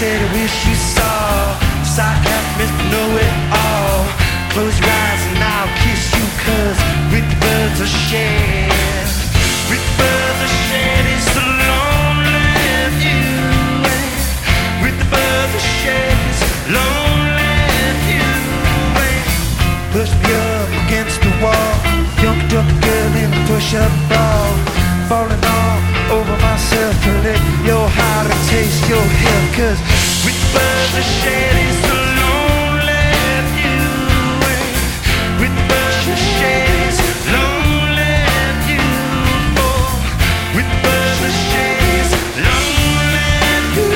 that I wish you saw. Sarcastic, Mr. Know-It-All. Close your eyes and I'll kiss you, 'cause with the birds I share, with the birds I share, it's the lonely view. With the birds I share, it's lonely view. Push me up against the wall, young duck girl in a push-up ball, falling all over myself to let your heart taste your hip. 'Cause with the birds I share, it's the lonely view. With the birds I share, it's lonely view. Oh, with the birds I share, it's lonely view.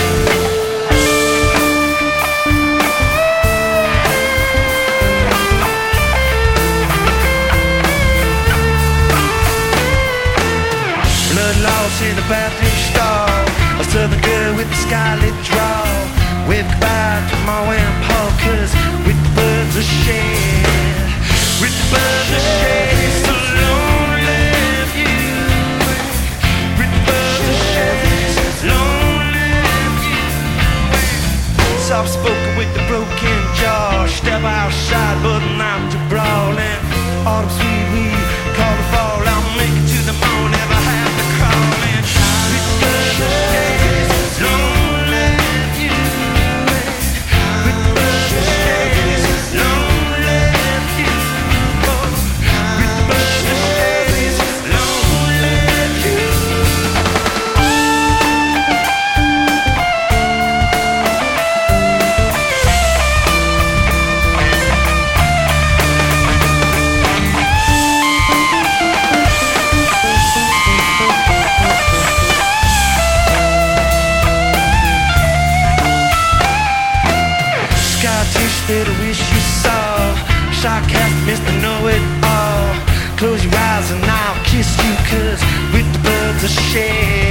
Blood loss in the bathroom stall, a southern girl with a scarlet draw. Wave goodbye to Mom and Paul, 'cause with the birds I share, with the birds I share, it's the lonely view. With the birds I share, it's lonely view. Soft spoken with the broken jaw, step outside but not to brawl. And autumn sweet weed, call the fall, I'll make it to the morning, never have to crawl. And with the birds I share, it's lonely view. With the birds I share, it's lonely view. Oh, with the birds I share, it's lonely view. That I wish you saw. Sarcastic, Mr. Know-It-All. Close your eyes and I'll kiss you, 'cause with the birds I share.